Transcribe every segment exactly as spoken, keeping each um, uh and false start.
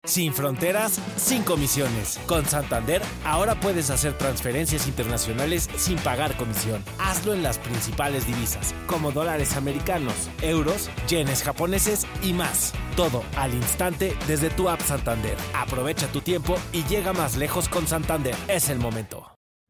Sin fronteras, sin comisiones. Con Santander, ahora puedes hacer transferencias internacionales sin pagar comisión. Hazlo en las principales divisas, como dólares americanos, euros, yenes japoneses y más. Todo al instante desde tu app Santander. Aprovecha tu tiempo y llega más lejos con Santander. Es el momento.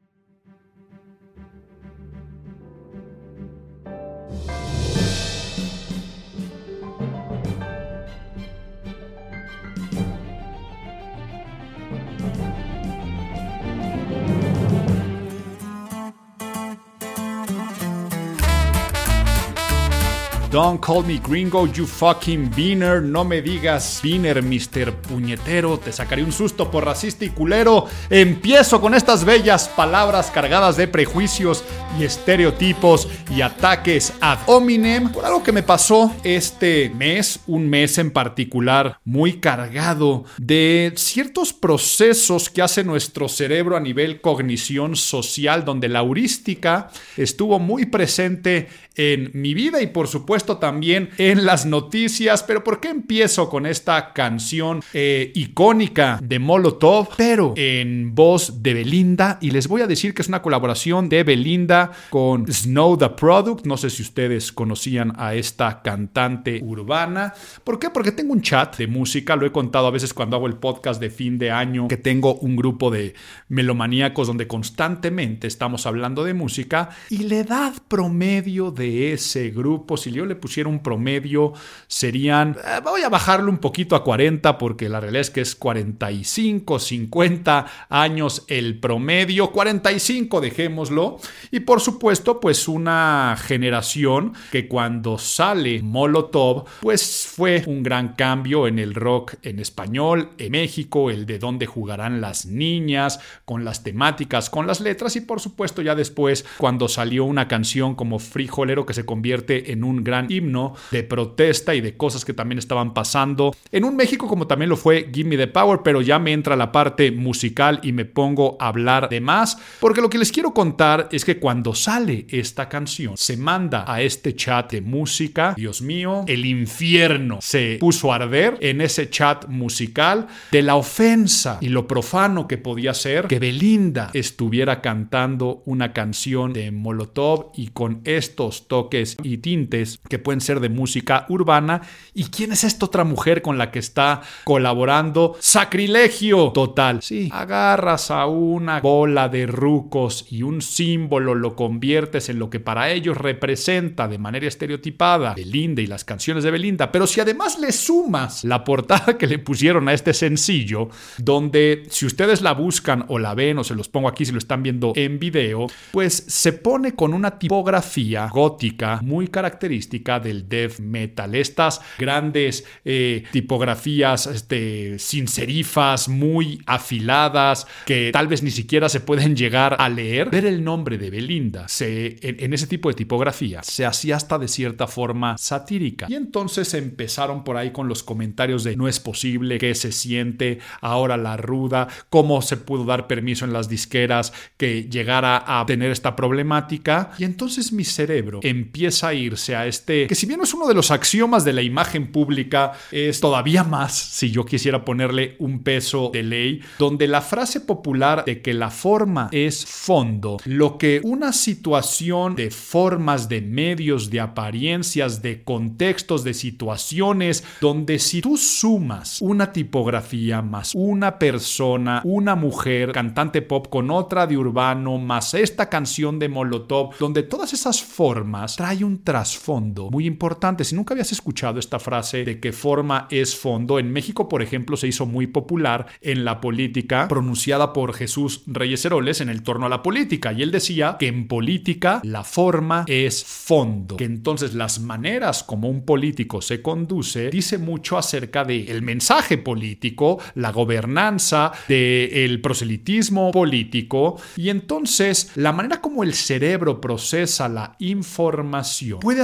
Don't call me gringo, you fucking beaner. No me digas beaner, mister Puñetero. Te sacaré un susto por racista y culero. Empiezo con estas bellas palabras cargadas de prejuicios y estereotipos y ataques ad hominem por algo que me pasó este mes, un mes en particular muy cargado de ciertos procesos que hace nuestro cerebro a nivel cognición social, donde la heurística estuvo muy presente en mi vida y por supuesto también en las noticias. Pero ¿por qué empiezo con esta canción eh, icónica de Molotov, pero en voz de Belinda? Y les voy a decir que es una colaboración de Belinda con Snow the Product. No sé si ustedes conocían a esta cantante urbana. ¿Por qué? Porque tengo un chat de música. Lo he contado a veces cuando hago el podcast de fin de año, que tengo un grupo de melomaníacos donde constantemente estamos hablando de música, y la edad promedio de ese grupo, si yo le pusiera un promedio, serían, eh, voy a bajarlo un poquito a cuarenta, porque la realidad es que es cuarenta y cinco, cincuenta años el promedio, cuarenta y cinco dejémoslo. Y por supuesto pues una generación que cuando sale Molotov pues fue un gran cambio en el rock en español en México, el de dónde jugarán las niñas, con las temáticas, con las letras, y por supuesto ya después cuando salió una canción como Frijolero, que se convierte en un gran himno de protesta y de cosas que también estaban pasando en un México, como también lo fue Give Me the Power. Pero ya me entra la parte musical y me pongo a hablar de más, porque lo que les quiero contar es que cuando sale esta canción se manda a este chat de música. Dios mío, el infierno se puso a arder en ese chat musical de la ofensa y lo profano que podía ser que Belinda estuviera cantando una canción de Molotov y con estos toques y tintes que pueden ser de música urbana. ¿Y quién es esta otra mujer con la que está colaborando? ¡Sacrilegio total! Sí, agarras a una bola de rucos y un símbolo lo conviertes en lo que para ellos representa de manera estereotipada Belinda y las canciones de Belinda. Pero si además le sumas la portada que le pusieron a este sencillo, donde si ustedes la buscan o la ven, o se los pongo aquí si lo están viendo en video, pues se pone con una tipografía gótica muy característica del death metal. Estas grandes eh, tipografías este, sin serifas, muy afiladas, que tal vez ni siquiera se pueden llegar a leer. Ver el nombre de Belinda se, en, en ese tipo de tipografía se hacía hasta de cierta forma satírica. Y entonces empezaron por ahí con los comentarios de no es posible, que se siente ahora la ruda, cómo se pudo dar permiso en las disqueras que llegara a tener esta problemática. Y entonces mi cerebro empieza a irse a este, que si bien no es uno de los axiomas de la imagen pública, es todavía más, si yo quisiera ponerle un peso de ley, donde la frase popular de que la forma es fondo, lo que una situación de formas, de medios, de apariencias, de contextos, de situaciones, donde si tú sumas una tipografía más una persona, una mujer, cantante pop con otra de urbano, más esta canción de Molotov, donde todas esas formas trae un trasfondo muy importante. Si nunca habías escuchado esta frase de que forma es fondo, en México, por ejemplo, se hizo muy popular en la política, pronunciada por Jesús Reyes Heroles en el torno a la política, y él decía que en política la forma es fondo, que entonces las maneras como un político se conduce dice mucho acerca del mensaje político, la gobernanza, del proselitismo político, y entonces la manera como el cerebro procesa la información puede hacer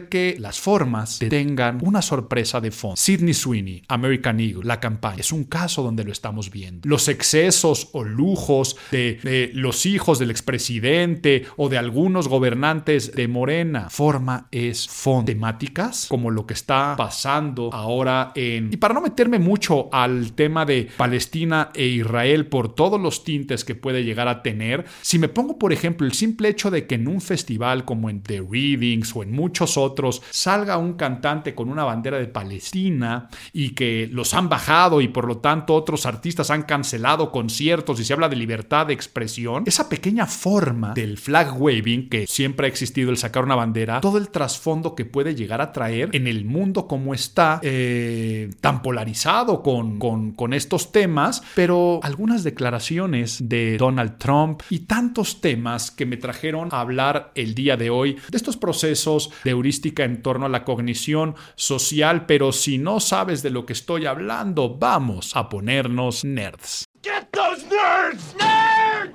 hacer que las formas te tengan una sorpresa de fondo. Sydney Sweeney, American Eagle, la campaña, es un caso donde lo estamos viendo. Los excesos o lujos de, de los hijos del expresidente o de algunos gobernantes de Morena. Forma es fondo. Temáticas como lo que está pasando ahora en... Y para no meterme mucho al tema de Palestina e Israel por todos los tintes que puede llegar a tener, si me pongo, por ejemplo, el simple hecho de que en un festival como en The Readings o en muchos otros salga un cantante con una bandera de Palestina y que los han bajado y por lo tanto otros artistas han cancelado conciertos y se habla de libertad de expresión, esa pequeña forma del flag waving, que siempre ha existido el sacar una bandera, todo el trasfondo que puede llegar a traer en el mundo como está eh, tan polarizado con, con, con estos temas, pero algunas declaraciones de Donald Trump y tantos temas que me trajeron a hablar el día de hoy de estos procesos de heurística en torno a la cognición social, pero si no sabes de lo que estoy hablando, vamos a ponernos nerds. Get those nerds! Nerd!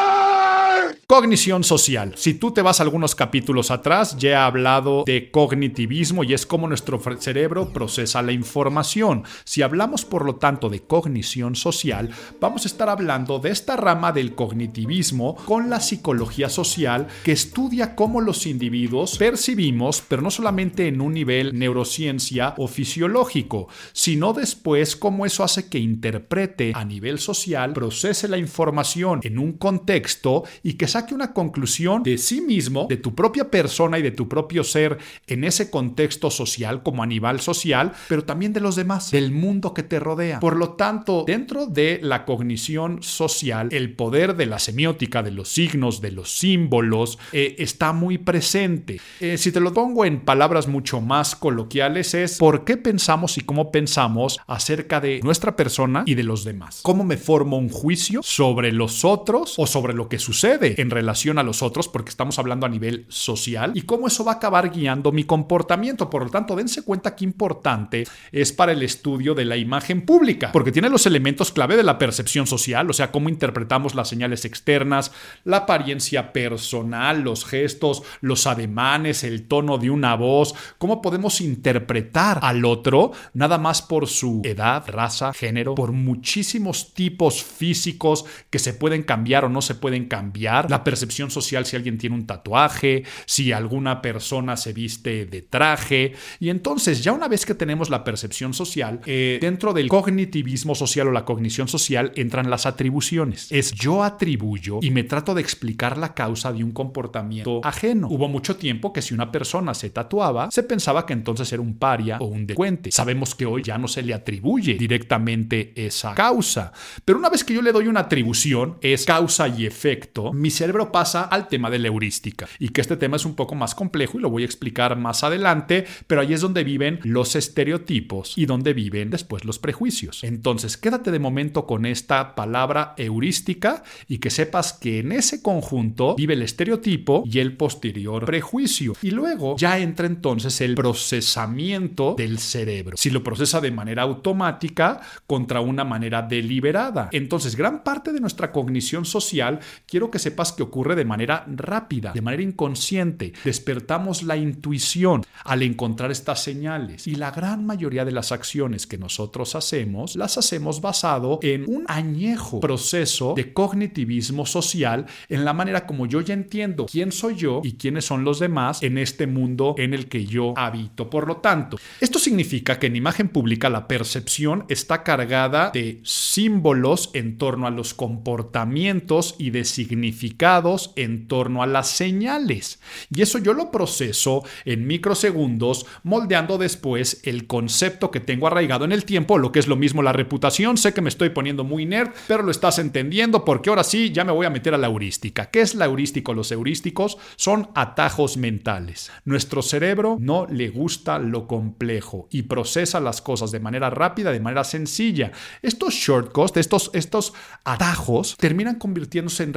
Nerd! Cognición social. Si tú te vas algunos capítulos atrás, ya he hablado de cognitivismo y es cómo nuestro cerebro procesa la información. Si hablamos, por lo tanto, de cognición social, vamos a estar hablando de esta rama del cognitivismo con la psicología social que estudia cómo los individuos percibimos, pero no solamente en un nivel neurociencia o fisiológico, sino después cómo eso hace que interprete a nivel social, procese la información en un contexto y que saque una conclusión de sí mismo, de tu propia persona y de tu propio ser en ese contexto social como animal social, pero también de los demás, del mundo que te rodea. Por lo tanto, dentro de la cognición social, el poder de la semiótica, de los signos, de los símbolos, eh, está muy presente. Eh, si te lo pongo en palabras mucho más coloquiales, es por qué pensamos y cómo pensamos acerca de nuestra persona y de los demás. ¿Cómo me formo un juicio sobre los otros o sobre lo que sucede en relación a los otros, porque estamos hablando a nivel social, y cómo eso va a acabar guiando mi comportamiento? Por lo tanto, dense cuenta qué importante es para el estudio de la imagen pública, porque tiene los elementos clave de la percepción social, o sea, cómo interpretamos las señales externas, la apariencia personal, los gestos, los ademanes, el tono de una voz, cómo podemos interpretar al otro nada más por su edad, raza, género, por muchísimos tipos físicos que se pueden cambiar o no se pueden cambiar, la percepción social si alguien tiene un tatuaje, si alguna persona se viste de traje. Y entonces, ya una vez que tenemos la percepción social, eh, dentro del cognitivismo social o la cognición social entran las atribuciones. Es yo atribuyo y me trato de explicar la causa de un comportamiento ajeno. Hubo mucho tiempo que si una persona se tatuaba, se pensaba que entonces era un paria o un delincuente. Sabemos que hoy ya no se le atribuye directamente esa causa. Pero una vez que yo le doy una atribución, es causa y efecto, mi cerebro pasa al tema de la heurística. Y que este tema es un poco más complejo y lo voy a explicar más adelante, pero ahí es donde viven los estereotipos y donde viven después los prejuicios. Entonces, quédate de momento con esta palabra heurística y que sepas que en ese conjunto vive el estereotipo y el posterior prejuicio. Y luego ya entra entonces el procesamiento del cerebro. Si lo procesa de manera automática contra una manera deliberada. Entonces, gran parte de nuestra cognición social, quiero que sepas que ocurre de manera rápida, de manera inconsciente. Despertamos la intuición al encontrar estas señales. Y la gran mayoría de las acciones que nosotros hacemos, las hacemos basado en un añejo proceso de cognitivismo social, en la manera como yo ya entiendo quién soy yo y quiénes son los demás en este mundo en el que yo habito. Por lo tanto, esto significa que en imagen pública la percepción está cargada de símbolos en torno a los comportamientos y de significados en torno a las señales. Y eso yo lo proceso en microsegundos, moldeando después el concepto que tengo arraigado en el tiempo, lo que es lo mismo la reputación. Sé que me estoy poniendo muy nerd, pero lo estás entendiendo porque ahora sí ya me voy a meter a la heurística. ¿Qué es la heurística? Los heurísticos son atajos mentales. Nuestro cerebro no le gusta lo complejo y procesa las cosas de manera rápida, de manera sencilla. Estos shortcuts, estos, estos atajos terminan convirtiéndose en reglas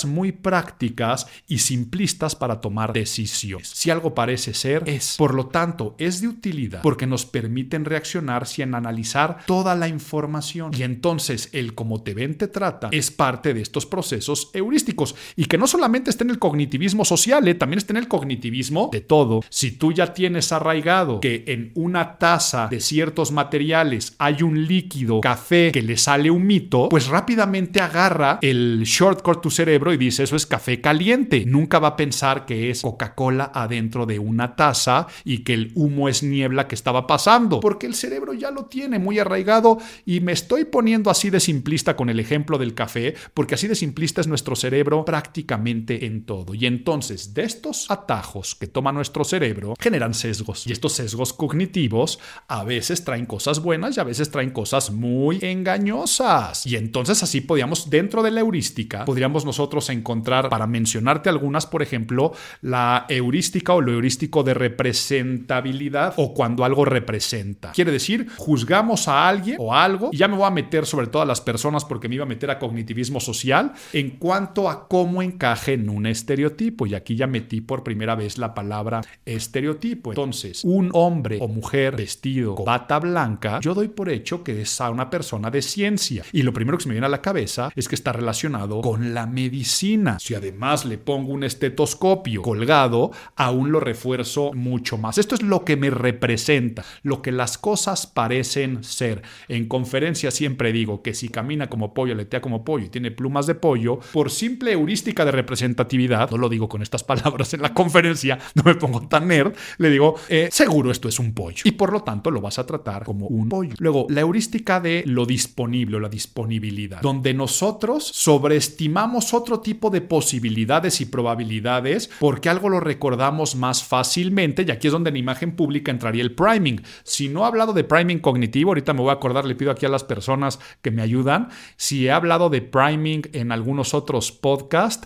muy prácticas y simplistas para tomar decisiones. Si algo parece ser, es. Por lo tanto, es de utilidad porque nos permiten reaccionar sin analizar toda la información. Y entonces el cómo te ven, te trata es parte de estos procesos heurísticos. Y que no solamente está en el cognitivismo social, ¿eh? También está en el cognitivismo de todo. Si tú ya tienes arraigado que en una taza de ciertos materiales hay un líquido café que le sale un mito, pues rápidamente agarra el shortcut tu cerebro y dice eso es café caliente. Nunca va a pensar que es Coca-Cola adentro de una taza y que el humo es niebla que estaba pasando, porque el cerebro ya lo tiene muy arraigado. Y me estoy poniendo así de simplista con el ejemplo del café, porque así de simplista es nuestro cerebro prácticamente en todo. Y entonces de estos atajos que toma nuestro cerebro generan sesgos, y estos sesgos cognitivos a veces traen cosas buenas y a veces traen cosas muy engañosas. Y entonces así podíamos, dentro de la heurística, podríamos nosotros encontrar, para mencionarte algunas, por ejemplo, la heurística o lo heurístico de representabilidad, o cuando algo representa. Quiere decir, juzgamos a alguien o algo, y ya me voy a meter sobre todo a las personas porque me iba a meter a cognitivismo social, en cuanto a cómo encaje en un estereotipo. Y aquí ya metí por primera vez la palabra estereotipo. Entonces, un hombre o mujer vestido con bata blanca, yo doy por hecho que es a una persona de ciencia. Y lo primero que se me viene a la cabeza es que está relacionado con la medicina. Si además le pongo un estetoscopio colgado, aún lo refuerzo mucho más. Esto es lo que me representa, lo que las cosas parecen ser. En conferencias siempre digo que si camina como pollo, aletea como pollo y tiene plumas de pollo, por simple heurística de representatividad, no lo digo con estas palabras en la conferencia, no me pongo tan nerd, le digo, eh, seguro esto es un pollo. Y por lo tanto lo vas a tratar como un pollo. Luego, la heurística de lo disponible o la disponibilidad, donde nosotros sobreestimamos otro tipo de posibilidades y probabilidades porque algo lo recordamos más fácilmente, y aquí es donde en imagen pública entraría el priming. Si no he hablado de priming cognitivo, ahorita me voy a acordar, le pido aquí a las personas que me ayudan, si he hablado de priming en algunos otros podcasts,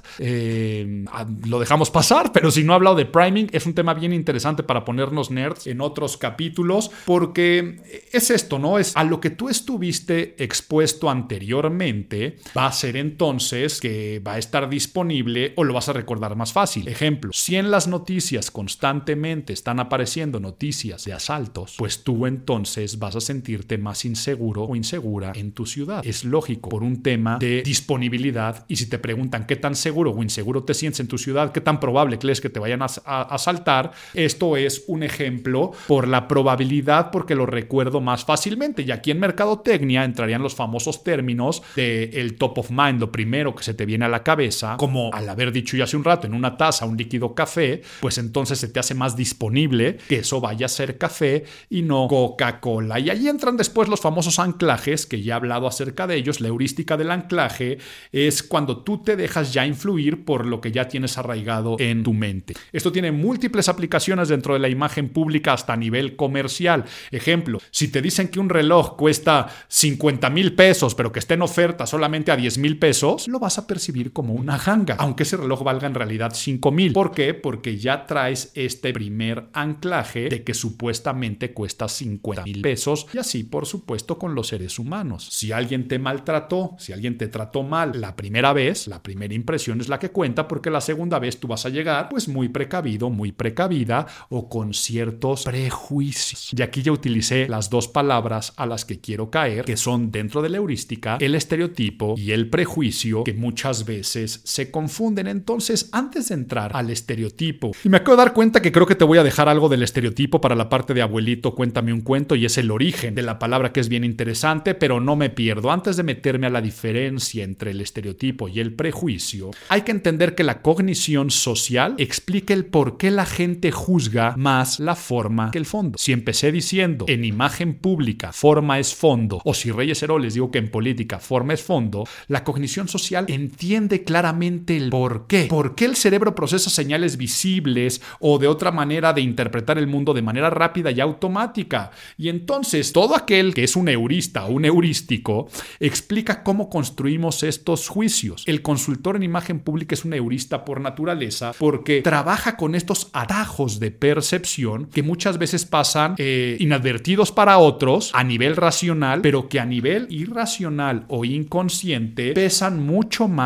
eh, lo dejamos pasar, pero si no he hablado de priming, es un tema bien interesante para ponernos nerds en otros capítulos, porque es esto, ¿no? Es a lo que tú estuviste expuesto anteriormente, va a ser entonces que va a estar disponible o lo vas a recordar más fácil. Ejemplo, si en las noticias constantemente están apareciendo noticias de asaltos, pues tú entonces vas a sentirte más inseguro o insegura en tu ciudad. Es lógico, por un tema de disponibilidad. Y si te preguntan qué tan seguro o inseguro te sientes en tu ciudad, qué tan probable crees que te vayan a, a, a asaltar, esto es un ejemplo por la probabilidad, porque lo recuerdo más fácilmente. Y aquí en mercadotecnia entrarían los famosos términos de el top of mind, lo primero que se te viene a la cabeza, como al haber dicho ya hace un rato, en una taza un líquido café, pues entonces se te hace más disponible que eso vaya a ser café y no Coca-Cola. Y ahí entran después los famosos anclajes, que ya he hablado acerca de ellos. La heurística del anclaje es cuando tú te dejas ya influir por lo que ya tienes arraigado en tu mente. Esto tiene múltiples aplicaciones dentro de la imagen pública hasta a nivel comercial. Ejemplo, si te dicen que un reloj cuesta cincuenta mil pesos, pero que está en oferta solamente a diez mil pesos, lo vas a percibir como una ganga, aunque ese reloj valga en realidad cinco mil. ¿Por qué? Porque ya traes este primer anclaje de que supuestamente cuesta cincuenta mil pesos, y así por supuesto con los seres humanos. Si alguien te maltrató, si alguien te trató mal la primera vez, la primera impresión es la que cuenta, porque la segunda vez tú vas a llegar pues muy precavido, muy precavida o con ciertos prejuicios. Y aquí ya utilicé las dos palabras a las que quiero caer, que son dentro de la heurística el estereotipo y el prejuicio, que muchas veces se confunden. Entonces, antes de entrar al estereotipo, y me acabo de dar cuenta que creo que te voy a dejar algo del estereotipo para la parte de abuelito, cuéntame un cuento, y es el origen de la palabra, que es bien interesante, pero no me pierdo. Antes de meterme a la diferencia entre el estereotipo y el prejuicio, hay que entender que la cognición social explica el por qué la gente juzga más la forma que el fondo. Si empecé diciendo en imagen pública forma es fondo, o si Reyes Heroles digo que en política forma es fondo, la cognición social entiende claramente el por qué. ¿Por qué el cerebro procesa señales visibles o de otra manera de interpretar el mundo de manera rápida y automática? Y entonces todo aquel que es un heurista o un heurístico explica cómo construimos estos juicios. El consultor en imagen pública es un heurista por naturaleza, porque trabaja con estos atajos de percepción que muchas veces pasan eh, inadvertidos para otros a nivel racional, pero que a nivel irracional o inconsciente pesan mucho más que la información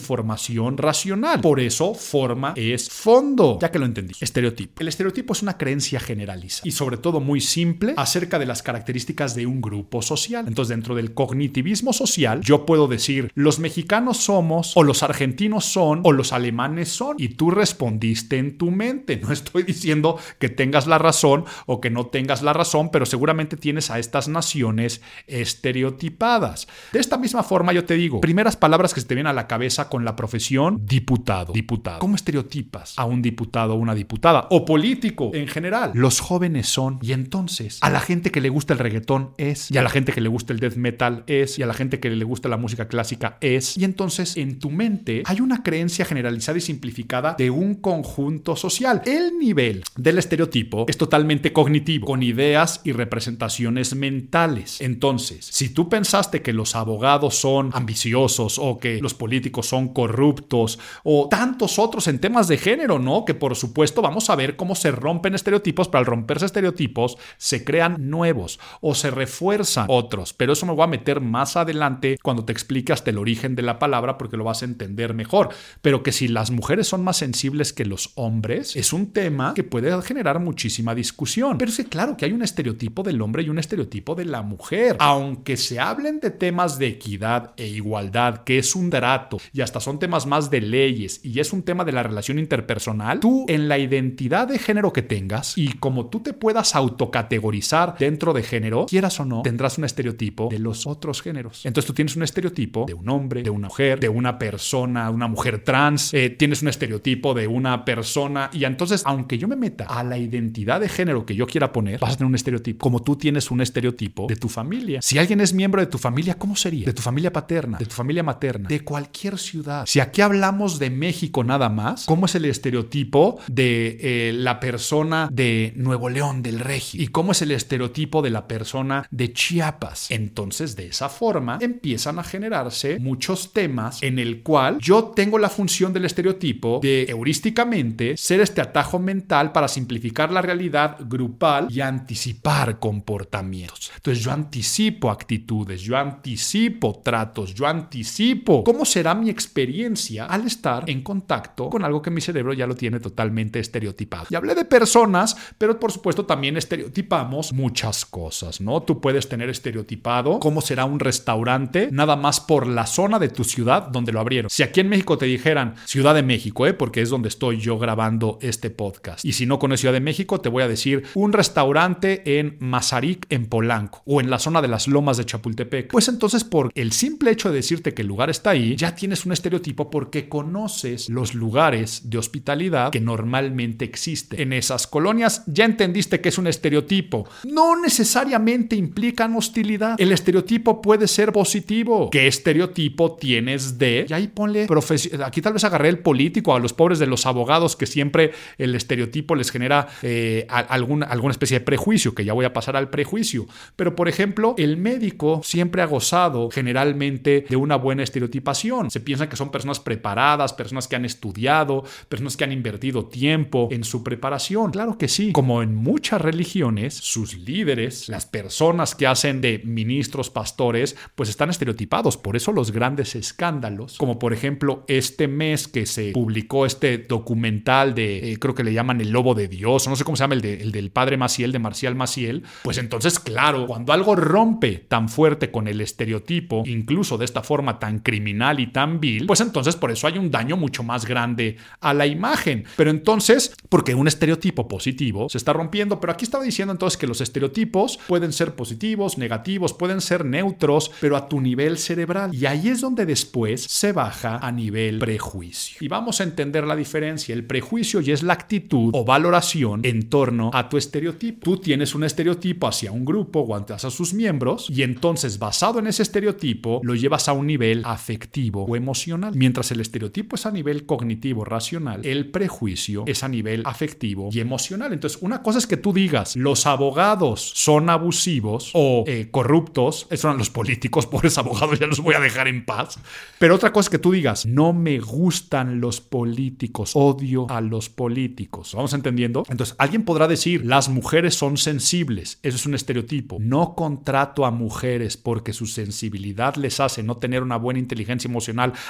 información racional. Por eso, forma es fondo. Ya que lo entendí. Estereotipo. El estereotipo es una creencia generalizada y sobre todo muy simple acerca de las características de un grupo social. Entonces, dentro del cognitivismo social, yo puedo decir, los mexicanos somos, o los argentinos son, o los alemanes son, y tú respondiste en tu mente. No estoy diciendo que tengas la razón o que no tengas la razón, pero seguramente tienes a estas naciones estereotipadas. De esta misma forma, yo te digo, primeras palabras que se te vienen a la cabeza con la profesión, diputado. Diputado. ¿Cómo estereotipas a un diputado o una diputada? O político en general. Los jóvenes son, y entonces, a la gente que le gusta el reggaetón es, y a la gente que le gusta el death metal es, y a la gente que le gusta la música clásica es, y entonces en tu mente hay una creencia generalizada y simplificada de un conjunto social. El nivel del estereotipo es totalmente cognitivo, con ideas y representaciones mentales. Entonces, si tú pensaste que los abogados son ambiciosos o que los políticos son corruptos o tantos otros en temas de género, ¿no? Que por supuesto vamos a ver cómo se rompen estereotipos, pero al romperse estereotipos se crean nuevos o se refuerzan otros. Pero eso me voy a meter más adelante cuando te explique hasta el origen de la palabra, porque lo vas a entender mejor. Pero que si las mujeres son más sensibles que los hombres, es un tema que puede generar muchísima discusión. Pero es que claro que hay un estereotipo del hombre y un estereotipo de la mujer. Aunque se hablen de temas de equidad e igualdad, que es un trato, y hasta son temas más de leyes, y es un tema de la relación interpersonal, tú en la identidad de género que tengas, y como tú te puedas autocategorizar dentro de género, quieras o no, tendrás un estereotipo de los otros géneros. Entonces tú tienes un estereotipo de un hombre, de una mujer, de una persona, una mujer trans, eh, tienes un estereotipo de una persona, y entonces, aunque yo me meta a la identidad de género que yo quiera poner, vas a tener un estereotipo, como tú tienes un estereotipo de tu familia. Si alguien es miembro de tu familia, ¿cómo sería? De tu familia paterna, de tu familia materna, de cualquier ciudad. Si aquí hablamos de México nada más, ¿cómo es el estereotipo de eh, la persona de Nuevo León, del Regio? ¿Y cómo es el estereotipo de la persona de Chiapas? Entonces, de esa forma, empiezan a generarse muchos temas en el cual yo tengo la función del estereotipo de, heurísticamente, ser este atajo mental para simplificar la realidad grupal y anticipar comportamientos. Entonces, yo anticipo actitudes, yo anticipo tratos, yo anticipo cómo será mi experiencia al estar en contacto con algo que mi cerebro ya lo tiene totalmente estereotipado. Y hablé de personas, pero por supuesto también estereotipamos muchas cosas, ¿no? Tú puedes tener estereotipado cómo será un restaurante nada más por la zona de tu ciudad donde lo abrieron. Si aquí en México te dijeran Ciudad de México, ¿eh? Porque es donde estoy yo grabando este podcast. Y si no conoces Ciudad de México, te voy a decir un restaurante en Mazarik, en Polanco, o en la zona de las Lomas de Chapultepec. Pues entonces, por el simple hecho de decirte que el lugar está ahí, ya tienes un estereotipo porque conoces los lugares de hospitalidad que normalmente existen en esas colonias. Ya entendiste que es un estereotipo. No necesariamente implican hostilidad. El estereotipo puede ser positivo. ¿Qué estereotipo tienes de? Y ahí ponle profesión. Aquí tal vez agarré el político, a los pobres de los abogados, que siempre el estereotipo les genera eh, alguna, alguna especie de prejuicio, que ya voy a pasar al prejuicio. Pero, por ejemplo, el médico siempre ha gozado generalmente de una buena estereotipación. Se piensa que son personas preparadas, personas que han estudiado, personas que han invertido tiempo en su preparación. Claro que sí. Como en muchas religiones, sus líderes, las personas que hacen de ministros, pastores, pues están estereotipados. Por eso los grandes escándalos, como por ejemplo este mes que se publicó este documental de, eh, creo que le llaman El Lobo de Dios, o no sé cómo se llama, el, de, el del padre Maciel, de Marcial Maciel, pues entonces, claro, cuando algo rompe tan fuerte con el estereotipo, incluso de esta forma tan criminal y tan vil, pues entonces por eso hay un daño mucho más grande a la imagen. Pero entonces, porque un estereotipo positivo se está rompiendo, pero aquí estaba diciendo entonces que los estereotipos pueden ser positivos, negativos, pueden ser neutros, pero a tu nivel cerebral. Y ahí es donde después se baja a nivel prejuicio. Y vamos a entender la diferencia. El prejuicio ya es la actitud o valoración en torno a tu estereotipo. Tú tienes un estereotipo hacia un grupo o hacia sus miembros, y entonces, basado en ese estereotipo, lo llevas a un nivel afectivo o emocional. Mientras el estereotipo es a nivel cognitivo, racional, el prejuicio es a nivel afectivo y emocional. Entonces, una cosa es que tú digas, los abogados son abusivos o eh, corruptos, esos son los políticos, pobres abogados, ya los voy a dejar en paz. Pero otra cosa es que tú digas, no me gustan los políticos, odio a los políticos. ¿Vamos entendiendo? Entonces, alguien podrá decir, las mujeres son sensibles. Eso es un estereotipo. No contrato a mujeres porque su sensibilidad les hace no tener una buena inteligencia emocional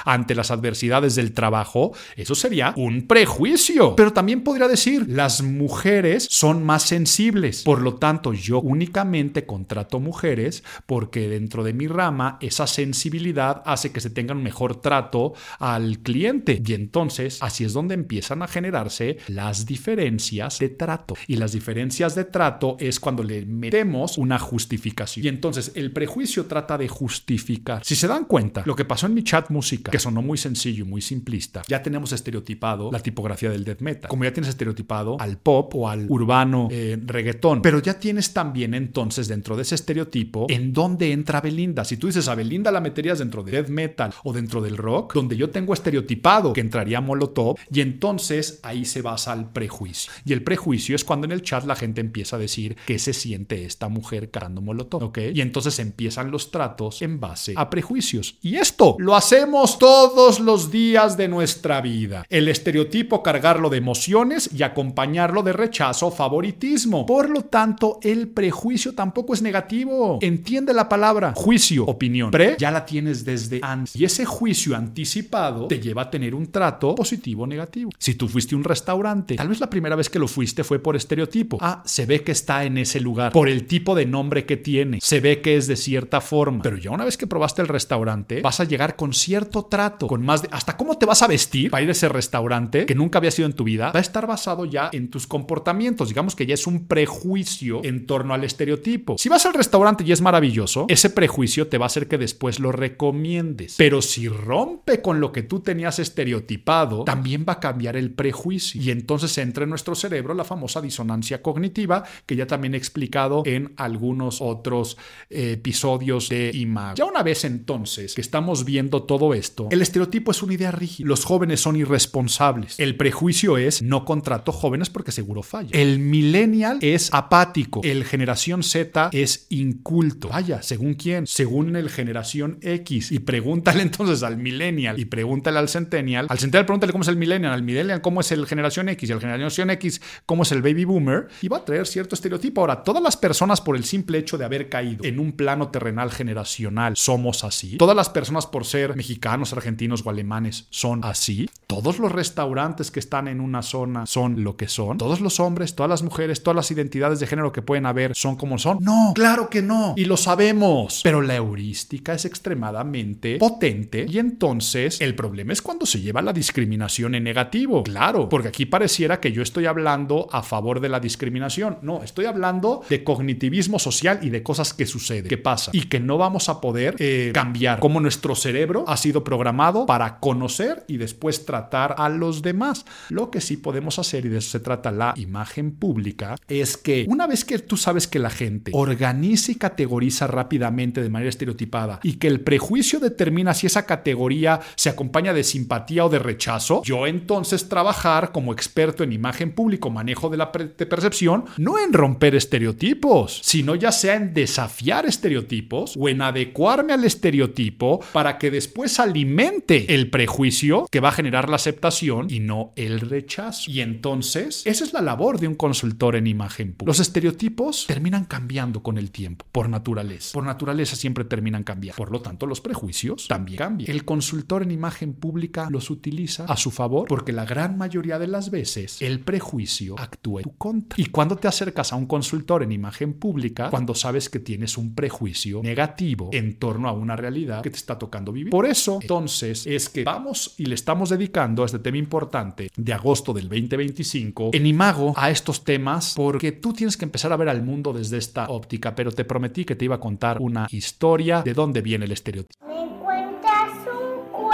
ante las adversidades del trabajo, eso sería un prejuicio. Pero también podría decir, las mujeres son más sensibles, por lo tanto yo únicamente contrato mujeres porque dentro de mi rama esa sensibilidad hace que se tenga un mejor trato al cliente. Y entonces así es donde empiezan a generarse las diferencias de trato. Y las diferencias de trato es cuando le metemos una justificación. Y entonces el prejuicio trata de justificar. Si se dan cuenta, lo que pasó en mi chat música, que sonó muy sencillo y muy simplista, ya tenemos estereotipado la tipografía del death metal, como ya tienes estereotipado al pop o al urbano eh, reggaetón, pero ya tienes también entonces dentro de ese estereotipo en dónde entra Belinda. Si tú dices a Belinda la meterías dentro de death metal o dentro del rock, donde yo tengo estereotipado que entraría Molotov, y entonces ahí se basa el prejuicio. Y el prejuicio es cuando en el chat la gente empieza a decir que se siente esta mujer cantando Molotov, ¿ok? Y entonces empiezan los tratos en base a prejuicios. Y esto lo hacemos todos los días de nuestra vida. El estereotipo, cargarlo de emociones y acompañarlo de rechazo o favoritismo. Por lo tanto, el prejuicio tampoco es negativo. Entiende la palabra juicio, opinión. Pre, ya la tienes desde antes. Y ese juicio anticipado te lleva a tener un trato positivo o negativo. Si tú fuiste a un restaurante, tal vez la primera vez que lo fuiste fue por estereotipo. Ah, se ve que está en ese lugar. Por el tipo de nombre que tiene. Se ve que es de cierta forma. Pero ya una vez que probaste el restaurante, vas a llegar con cierto trato. Con más de... Hasta cómo te vas a vestir para ir a ese restaurante que nunca había sido en tu vida, va a estar basado ya en tus comportamientos. Digamos que ya es un prejuicio en torno al estereotipo. Si vas al restaurante y es maravilloso, ese prejuicio te va a hacer que después lo recomiendes. Pero si rompe con lo que tú tenías estereotipado, también va a cambiar el prejuicio. Y entonces entra en nuestro cerebro la famosa disonancia cognitiva, que ya también he explicado en algunos otros eh, episodios de Imago. Ya una vez entonces que estamos viendo todo esto, el estereotipo es una idea rígida. Los jóvenes son irresponsables. El prejuicio es no contrato jóvenes porque seguro falla. El millennial es apático. El generación Z es inculto. Vaya, ¿según quién? Según el generación X. Y pregúntale entonces al millennial y pregúntale al centennial. Al centennial pregúntale cómo es el millennial, al millennial cómo es el generación X y al generación X cómo es el baby boomer, y va a traer cierto estereotipo. Ahora, todas las personas por el simple hecho de haber caído en un plano terrenal generacional somos así. Todas las personas por ser mexicanos, argentinos o alemanes son así. Todos los restaurantes que están en una zona son lo que son. Todos los hombres, todas las mujeres, todas las identidades de género que pueden haber son como son. No, claro que no. Y lo sabemos. Pero la heurística es extremadamente potente y entonces el problema es cuando se lleva la discriminación en negativo. Claro, porque aquí pareciera que yo estoy hablando a favor de la discriminación. No, estoy hablando de cognitivismo social y de cosas que suceden, que pasan y que no vamos a poder eh, cambiar. Como nuestro cerebro ha sido programado para conocer y después tratar a los demás. Lo que sí podemos hacer, y de eso se trata la imagen pública, es que una vez que tú sabes que la gente organiza y categoriza rápidamente de manera estereotipada y que el prejuicio determina si esa categoría se acompaña de simpatía o de rechazo, yo entonces trabajar como experto en imagen pública, manejo de la pre- de percepción, no en romper estereotipos, sino ya sea en desafiar estereotipos o en adecuarme al estereotipo para que después alimente el prejuicio que va a generar la aceptación y no el rechazo. Y entonces, esa es la labor de un consultor en imagen pública. Los estereotipos terminan cambiando con el tiempo, por naturaleza. Por naturaleza siempre terminan cambiando. Por lo tanto, los prejuicios también cambian. El consultor en imagen pública los utiliza a su favor porque la gran mayoría de las veces el prejuicio actúa en tu contra. Y cuando te acercas a un consultor en imagen pública, cuando sabes que tienes un prejuicio negativo en torno a una realidad que te está tocando vivir. Por eso, entonces, es que vamos y le estamos dedicando a este tema importante de agosto del veinte veinticinco en Imago a estos temas, porque tú tienes que empezar a ver al mundo desde esta óptica, pero te prometí que te iba a contar una historia de dónde viene el estereotipo. ¿Me cuentas un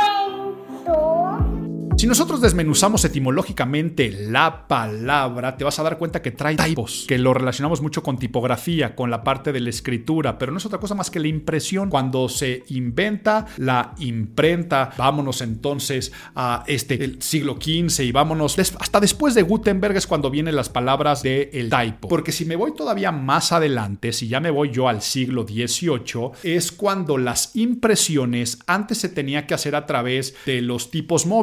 cuento? Si nosotros desmenuzamos etimológicamente la palabra, te vas a dar cuenta que trae typos, que lo relacionamos mucho con tipografía, con la parte de la escritura, pero no es otra cosa más que la impresión. Cuando se inventa la imprenta, vámonos entonces a este el siglo quince y vámonos des- hasta después de Gutenberg es cuando vienen las palabras del typo. Porque si me voy todavía más adelante, si ya me voy yo al siglo dieciocho, es cuando las impresiones antes se tenía que hacer a través de los tipos móviles. Los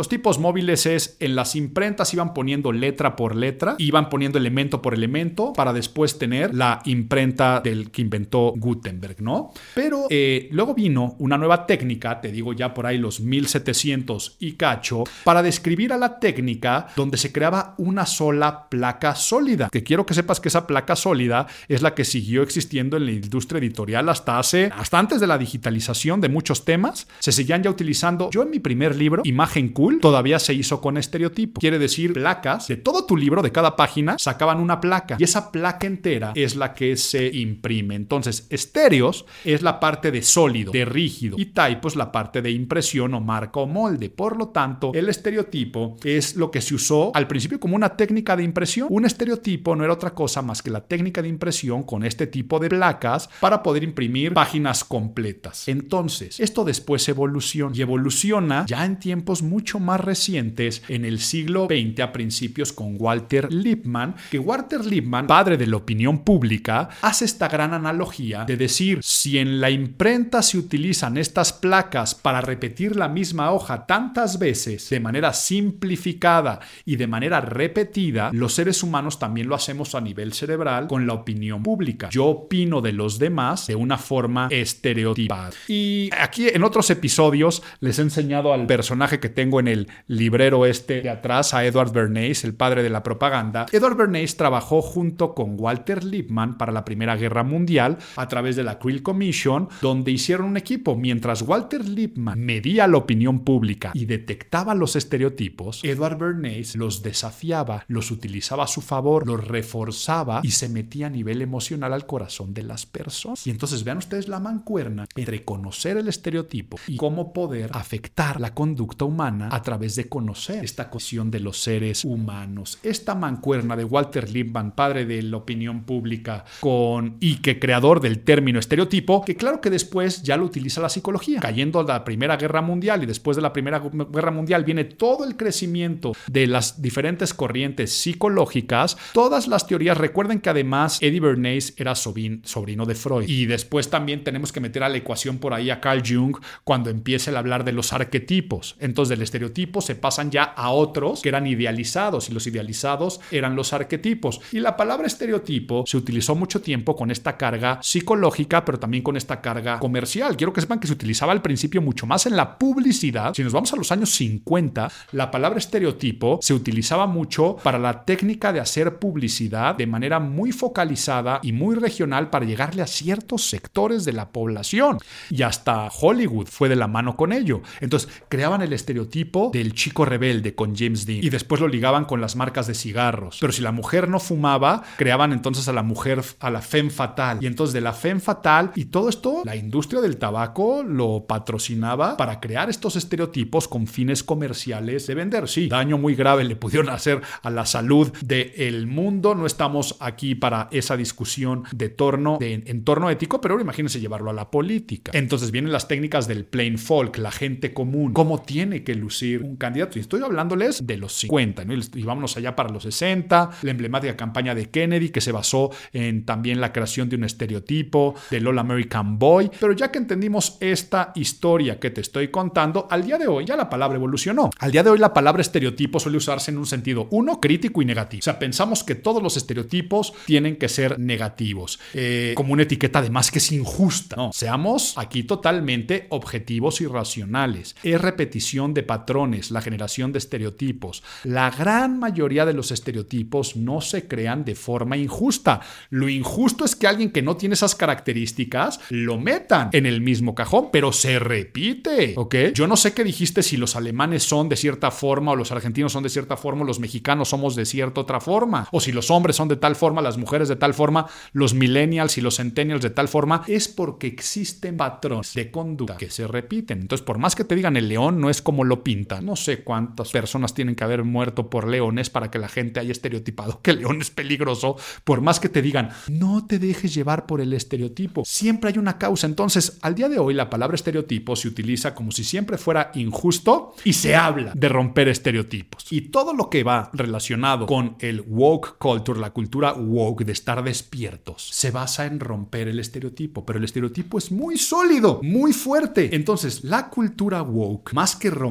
Los tipos móviles es, en las imprentas iban poniendo letra por letra, iban poniendo elemento por elemento para después tener la imprenta del que inventó Gutenberg, ¿no? Pero eh, luego vino una nueva técnica, te digo ya por ahí los mil setecientos y cacho, para describir a la técnica donde se creaba una sola placa sólida. Que quiero que sepas que esa placa sólida es la que siguió existiendo en la industria editorial hasta hace, hasta antes de la digitalización de muchos temas. Se seguían ya utilizando. Yo en mi primer libro, Imagen Cool, todavía se hizo con estereotipo. Quiere decir, placas de todo tu libro, de cada página, sacaban una placa y esa placa entera es la que se imprime. Entonces, estéreos es la parte de sólido, de rígido, y typos la parte de impresión o marca o molde. Por lo tanto, el estereotipo es lo que se usó al principio como una técnica de impresión. Un estereotipo no era otra cosa más que la técnica de impresión con este tipo de placas para poder imprimir páginas completas. Entonces, esto después evoluciona y evoluciona ya en tiempos mucho más recientes, en el siglo veinte a principios, con Walter Lippmann, que Walter Lippmann, padre de la opinión pública, hace esta gran analogía de decir, si en la imprenta se utilizan estas placas para repetir la misma hoja tantas veces de manera simplificada y de manera repetida, los seres humanos también lo hacemos a nivel cerebral con la opinión pública. Yo opino de los demás de una forma estereotipada. Y aquí en otros episodios les he enseñado al personaje que tengo en el librero este de atrás, a Edward Bernays, el padre de la propaganda. Edward Bernays trabajó junto con Walter Lippmann para la Primera Guerra Mundial a través de la Creel Commission, donde hicieron un equipo. Mientras Walter Lippmann medía la opinión pública y detectaba los estereotipos, Edward Bernays los desafiaba, los utilizaba a su favor, los reforzaba y se metía a nivel emocional al corazón de las personas. Y entonces vean ustedes la mancuerna entre conocer el estereotipo y cómo poder afectar la conducta humana a través de conocer esta cuestión de los seres humanos. Esta mancuerna de Walter Lippmann, padre de la opinión pública, con y que creador del término estereotipo, que claro que después ya lo utiliza la psicología. Cayendo la Primera Guerra Mundial y después de la Primera Guerra Mundial viene todo el crecimiento de las diferentes corrientes psicológicas, todas las teorías. Recuerden que además Eddie Bernays era sobrino de Freud, y después también tenemos que meter a la ecuación por ahí a Carl Jung cuando empieza a hablar de los arquetipos. Entonces del estereotipo se pasan ya a otros que eran idealizados, y los idealizados eran los arquetipos. Y la palabra estereotipo se utilizó mucho tiempo con esta carga psicológica, pero también con esta carga comercial. Quiero que sepan que se utilizaba al principio mucho más en la publicidad. Si nos vamos a los años cincuenta, la palabra estereotipo se utilizaba mucho para la técnica de hacer publicidad de manera muy focalizada y muy regional para llegarle a ciertos sectores de la población. Y hasta Hollywood fue de la mano con ello. Entonces creaban el estereotipo del chico rebelde con James Dean y después lo ligaban con las marcas de cigarros. Pero si la mujer no fumaba, creaban entonces a la mujer, a la femme fatale. Y entonces de la femme fatale, y todo esto la industria del tabaco lo patrocinaba para crear estos estereotipos con fines comerciales de vender. Sí, daño muy grave le pudieron hacer a la salud del mundo. No estamos aquí para esa discusión de torno, de entorno ético, pero ahora imagínense llevarlo a la política. Entonces vienen las técnicas del plain folk, la gente común, cómo tiene que lucir un candidato. Y estoy hablándoles de los cincuenta, ¿no? Y vámonos allá para los sesenta, la emblemática campaña de Kennedy, que se basó en también la creación de un estereotipo del All American Boy. Pero ya que entendimos esta historia que te estoy contando, al día de hoy ya la palabra evolucionó. Al día de hoy la palabra estereotipo suele usarse en un sentido, uno, crítico y negativo. O sea, pensamos que todos los estereotipos tienen que ser negativos, eh, como una etiqueta además que es injusta. No, seamos aquí totalmente objetivos y racionales. Es repetición de patrones, la generación de estereotipos. La gran mayoría de los estereotipos no se crean de forma injusta. Lo injusto es que alguien que no tiene esas características lo metan en el mismo cajón, pero se repite, ¿ok? Yo no sé qué dijiste, si los alemanes son de cierta forma o los argentinos son de cierta forma o los mexicanos somos de cierta otra forma, o si los hombres son de tal forma, las mujeres de tal forma, los millennials y los centennials de tal forma. Es porque existen patrones de conducta que se repiten. Entonces, por más que te digan el león no es como lo pintan, no sé cuántas personas tienen que haber muerto por leones para que la gente haya estereotipado que el león es peligroso. Por más que te digan, no te dejes llevar por el estereotipo, siempre hay una causa. Entonces, al día de hoy la palabra estereotipo se utiliza como si siempre fuera injusto y se habla de romper estereotipos. Y todo lo que va relacionado con el woke culture, la cultura woke de estar despiertos, se basa en romper el estereotipo. Pero el estereotipo es muy sólido, muy fuerte. Entonces, la cultura woke, más que romper el estereotipo,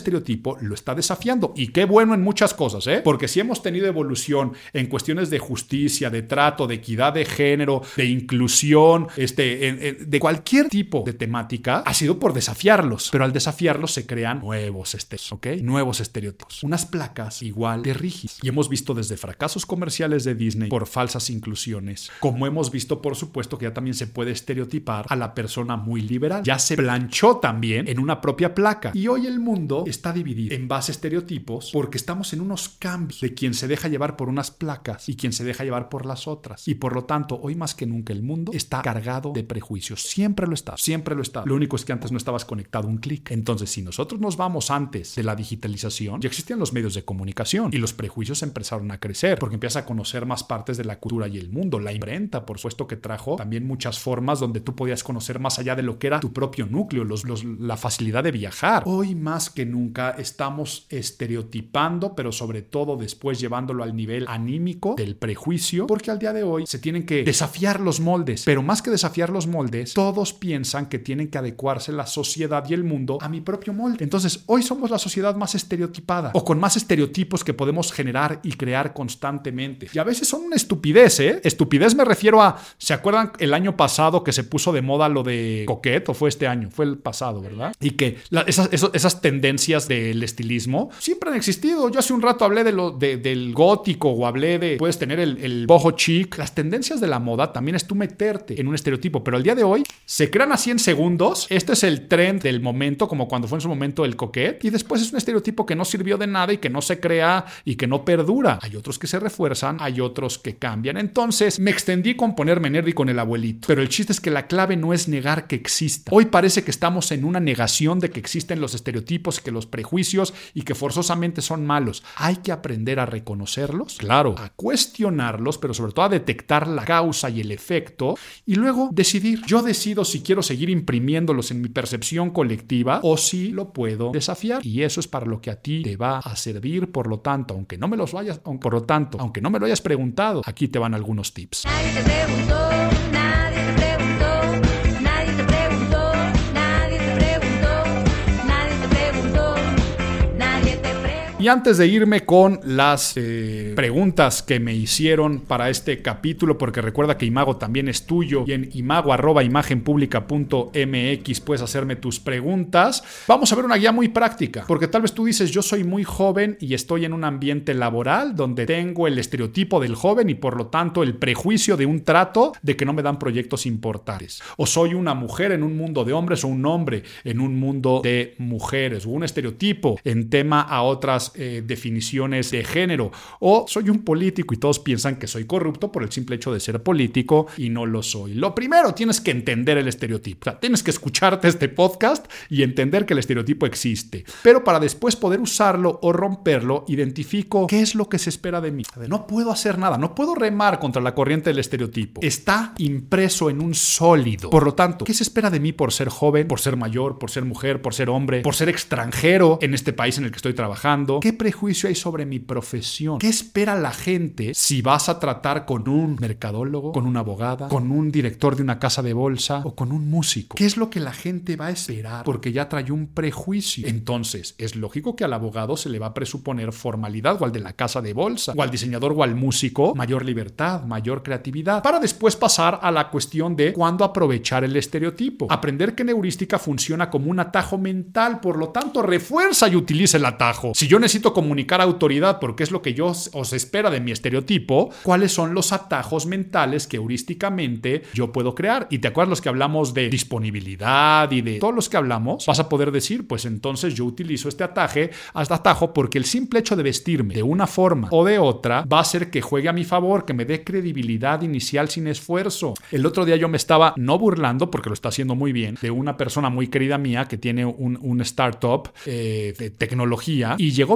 estereotipo lo está desafiando. Y qué bueno en muchas cosas, ¿eh? Porque si hemos tenido evolución en cuestiones de justicia, de trato, de equidad de género, de inclusión, este, en, en, de cualquier tipo de temática, ha sido por desafiarlos. Pero al desafiarlos se crean nuevos estereotipos, ¿ok? Nuevos estereotipos. Unas placas igual de rígidas. Y hemos visto desde fracasos comerciales de Disney por falsas inclusiones, como hemos visto, por supuesto, que ya también se puede estereotipar a la persona muy liberal. Ya se planchó también en una propia placa. Y hoy el mundo está dividido en base a estereotipos porque estamos en unos cambios de quien se deja llevar por unas placas y quien se deja llevar por las otras. Y por lo tanto, hoy más que nunca el mundo está cargado de prejuicios. Siempre lo está, siempre lo está. Lo único es que antes no estabas conectado a un clic. Entonces, si nosotros nos vamos antes de la digitalización, ya existían los medios de comunicación y los prejuicios empezaron a crecer porque empiezas a conocer más partes de la cultura y el mundo. La imprenta, por supuesto, que trajo también muchas formas donde tú podías conocer más allá de lo que era tu propio núcleo, los, los, la facilidad de viajar. Hoy más que nunca estamos estereotipando, pero sobre todo después llevándolo al nivel anímico del prejuicio, porque al día de hoy se tienen que desafiar los moldes, pero más que desafiar los moldes, todos piensan que tienen que adecuarse la sociedad y el mundo a mi propio molde. Entonces, hoy somos la sociedad más estereotipada o con más estereotipos que podemos generar y crear constantemente. Y a veces son una estupidez, ¿eh? Estupidez me refiero a, ¿se acuerdan el año pasado que se puso de moda lo de Coquette? ¿O fue este año? Fue el pasado, ¿verdad? Y que la, esas, esas, esas tendencias del estilismo siempre han existido. Yo hace un rato hablé de lo, de, del gótico o hablé de, puedes tener el, el boho chic. Las tendencias de la moda también es tú meterte en un estereotipo, pero al día de hoy se crean así en segundos. Este es el trend del momento, como cuando fue en su momento el Coquette, y después es un estereotipo que no sirvió de nada y que no se crea y que no perdura. Hay otros que se refuerzan, hay otros que cambian. Entonces me extendí con ponerme nerdy con el abuelito, pero el chiste es que la clave no es negar que exista. Hoy parece que estamos en una negación de que existen los estereotipos, que los prejuicios y que forzosamente son malos. Hay que aprender a reconocerlos, claro, a cuestionarlos, pero sobre todo a detectar la causa y el efecto y luego decidir. Yo decido si quiero seguir imprimiéndolos en mi percepción colectiva o si lo puedo desafiar, y eso es para lo que a ti te va a servir. Por lo tanto, aunque no me los vayas, por lo tanto, aunque no me lo hayas preguntado, aquí te van algunos tips. Nadie te preguntó, nadie te preguntó, nadie te preguntó, nadie te preguntó, nadie te preguntó, nadie te preguntó. Y antes de irme con las eh, preguntas que me hicieron para este capítulo, porque recuerda que Imago también es tuyo y en imago arroba imagen pública punto m x puedes hacerme tus preguntas, vamos a ver una guía muy práctica, porque tal vez tú dices, yo soy muy joven y estoy en un ambiente laboral donde tengo el estereotipo del joven y por lo tanto el prejuicio de un trato de que no me dan proyectos importantes, o soy una mujer en un mundo de hombres o un hombre en un mundo de mujeres, o un estereotipo en tema a otras Eh, definiciones de género, o soy un político y todos piensan que soy corrupto por el simple hecho de ser político y no lo soy. Lo primero, tienes que entender el estereotipo, o sea, tienes que escucharte este podcast y entender que el estereotipo existe, pero para después poder usarlo o romperlo, identifico qué es lo que se espera de mí. No puedo hacer nada, no puedo remar contra la corriente del estereotipo, está impreso en un sólido. Por lo tanto, ¿qué se espera de mí por ser joven, por ser mayor, por ser mujer, por ser hombre, por ser extranjero en este país en el que estoy trabajando? ¿Qué prejuicio hay sobre mi profesión? ¿Qué espera la gente si vas a tratar con un mercadólogo, con una abogada, con un director de una casa de bolsa o con un músico? ¿Qué es lo que la gente va a esperar? Porque ya trae un prejuicio. Entonces, es lógico que al abogado se le va a presuponer formalidad, o al de la casa de bolsa, o al diseñador o al músico, mayor libertad, mayor creatividad, para después pasar a la cuestión de cuándo aprovechar el estereotipo. Aprender que en heurística funciona como un atajo mental, por lo tanto, refuerza y utiliza el atajo. Si yo necesito necesito comunicar a autoridad porque es lo que yo os espera de mi estereotipo, ¿cuáles son los atajos mentales que heurísticamente yo puedo crear? Y te acuerdas los que hablamos de disponibilidad y de todos los que hablamos, vas a poder decir, pues entonces yo utilizo este ataje, este atajo porque el simple hecho de vestirme de una forma o de otra va a hacer que juegue a mi favor, que me dé credibilidad inicial sin esfuerzo. El otro día yo me estaba, no burlando porque lo está haciendo muy bien, de una persona muy querida mía que tiene un, un startup eh, de tecnología y llegó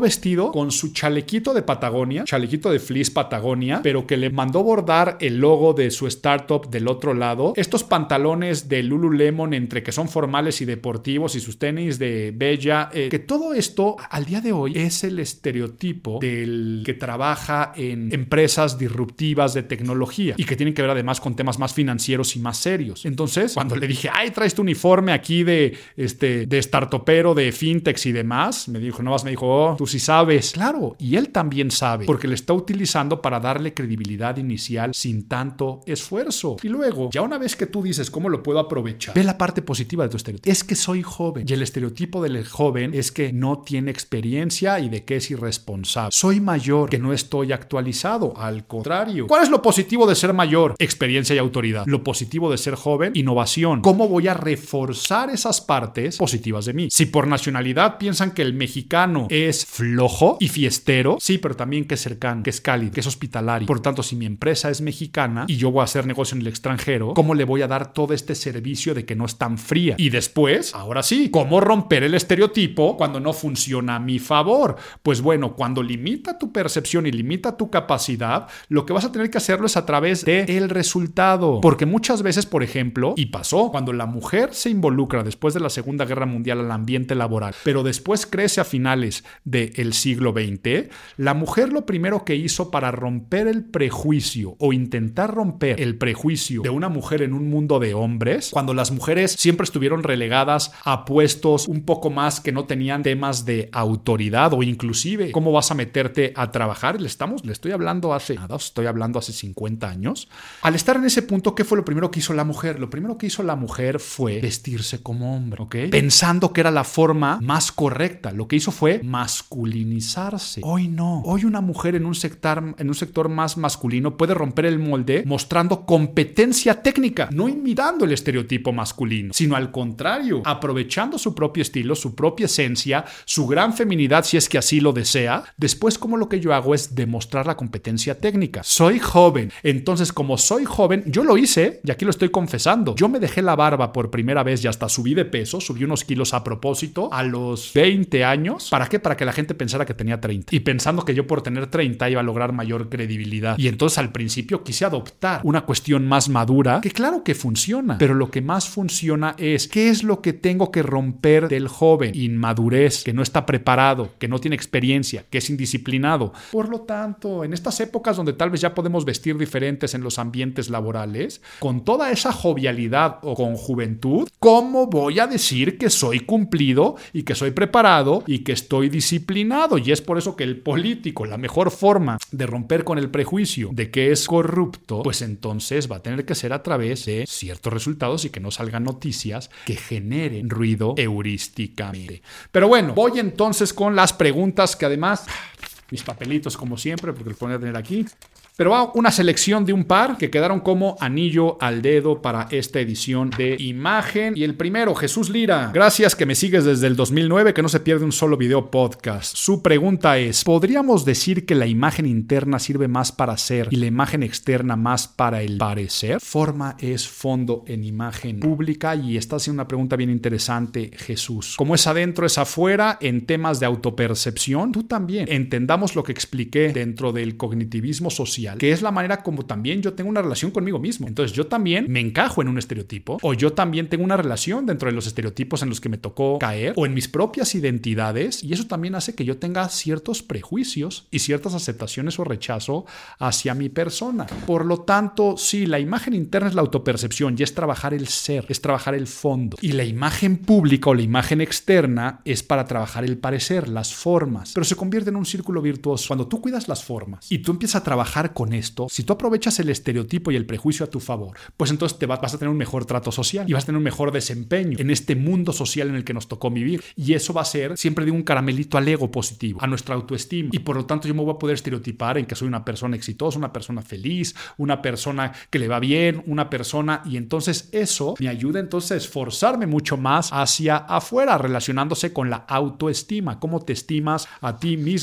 vestido con su chalequito de Patagonia, chalequito de fleece Patagonia, pero que le mandó bordar el logo de su startup del otro lado. Estos pantalones de Lululemon entre que son formales y deportivos y sus tenis de Bella, eh, que todo esto al día de hoy es el estereotipo del que trabaja en empresas disruptivas de tecnología y que tienen que ver además con temas más financieros y más serios. Entonces, cuando le dije, ay, traes tu uniforme aquí de, este, de startupero, de fintechs y demás, me dijo, no más, me dijo, oh, tú sí sabes. Claro, y él también sabe, porque le está utilizando para darle credibilidad inicial sin tanto esfuerzo. Y luego, ya una vez que tú dices cómo lo puedo aprovechar, ve la parte positiva de tu estereotipo. Es que soy joven. Y el estereotipo del joven es que no tiene experiencia y de que es irresponsable. Soy mayor, que no estoy actualizado. Al contrario. ¿Cuál es lo positivo de ser mayor? Experiencia y autoridad. Lo positivo de ser joven, innovación. ¿Cómo voy a reforzar esas partes positivas de mí? Si por nacionalidad piensan que el mexicano es flojo y fiestero, sí, pero también que es cercano, que es cálido, que es hospitalario. Por tanto, si mi empresa es mexicana y yo voy a hacer negocio en el extranjero, ¿cómo le voy a dar todo este servicio de que no es tan fría? Y después, ahora sí, ¿cómo romper el estereotipo cuando no funciona a mi favor? Pues bueno, cuando limita tu percepción y limita tu capacidad, lo que vas a tener que hacerlo es a través del resultado. Porque muchas veces, por ejemplo, y pasó, cuando la mujer se involucra después de la Segunda Guerra Mundial al ambiente laboral, pero después crece a finales del siglo veinte, la mujer lo primero que hizo para romper el prejuicio o intentar romper el prejuicio de una mujer en un mundo de hombres, cuando las mujeres siempre estuvieron relegadas a puestos un poco más que no tenían temas de autoridad o inclusive cómo vas a meterte a trabajar, le estamos, le estoy hablando hace nada, estoy hablando hace cincuenta años. Al estar en ese punto, ¿qué fue lo primero que hizo la mujer? Lo primero que hizo la mujer fue vestirse como hombre, ¿ok? Pensando que era la forma más correcta. Lo que hizo fue masculinizarse. Hoy no. Hoy una mujer en un sector, en un sector más masculino puede romper el molde mostrando competencia técnica, no imitando el estereotipo masculino, sino al contrario, aprovechando su propio estilo, su propia esencia, su gran feminidad si es que así lo desea. Después, como lo que yo hago es demostrar la competencia técnica. Soy joven. Entonces, como soy joven, yo lo hice y aquí lo estoy confesando. Yo me dejé la barba por primera vez y hasta subí de peso, subí unos kilos a propósito a los veinte años. ¿Para qué? Para que la gente pensara que tenía treinta. Y pensando que yo por tener treinta iba a lograr mayor credibilidad. Y entonces al principio quise adoptar una cuestión más madura, que claro que funciona, pero lo que más funciona es ¿qué es lo que tengo que romper del joven? Inmadurez, que no está preparado, que no tiene experiencia, que es indisciplinado. Por lo tanto, en estas épocas donde tal vez ya podemos vestir diferentes en los ambientes laborales, con toda esa jovialidad o con juventud, ¿cómo voy a decir que soy cumplido y que soy preparado y que estoy disciplinado? Y es por eso que el político, la mejor forma de romper con el prejuicio de que es corrupto, pues entonces va a tener que ser a través de ciertos resultados y que no salgan noticias que generen ruido heurísticamente. Pero bueno, voy entonces con las preguntas que además, mis papelitos como siempre, porque los voy a tener aquí. Pero va una selección de un par que quedaron como anillo al dedo para esta edición de Imagen. Y el primero, Jesús Lira. Gracias que me sigues desde el dos mil nueve, que no se pierde un solo video podcast. Su pregunta es, ¿podríamos decir que la imagen interna sirve más para ser y la imagen externa más para el parecer? Forma es fondo en imagen pública y está haciendo una pregunta bien interesante, Jesús. Como es adentro, es afuera en temas de autopercepción. Tú también. Entendamos lo que expliqué dentro del cognitivismo social, que es la manera como también yo tengo una relación conmigo mismo. Entonces yo también me encajo en un estereotipo, o yo también tengo una relación dentro de los estereotipos en los que me tocó caer, o en mis propias identidades, y eso también hace que yo tenga ciertos prejuicios y ciertas aceptaciones o rechazo hacia mi persona. Por lo tanto, sí, la imagen interna es la autopercepción y es trabajar el ser, es trabajar el fondo. Y la imagen pública o la imagen externa es para trabajar el parecer, las formas. Pero se convierte en un círculo virtuoso. Cuando tú cuidas las formas y tú empiezas a trabajar con esto, si tú aprovechas el estereotipo y el prejuicio a tu favor, pues entonces te vas, vas a tener un mejor trato social y vas a tener un mejor desempeño en este mundo social en el que nos tocó vivir. Y eso va a ser siempre de un caramelito al ego positivo, a nuestra autoestima. Y por lo tanto yo me voy a poder estereotipar en que soy una persona exitosa, una persona feliz, una persona que le va bien, una persona, y entonces eso me ayuda entonces a esforzarme mucho más hacia afuera, relacionándose con la autoestima, cómo te estimas a ti mismo. Gracias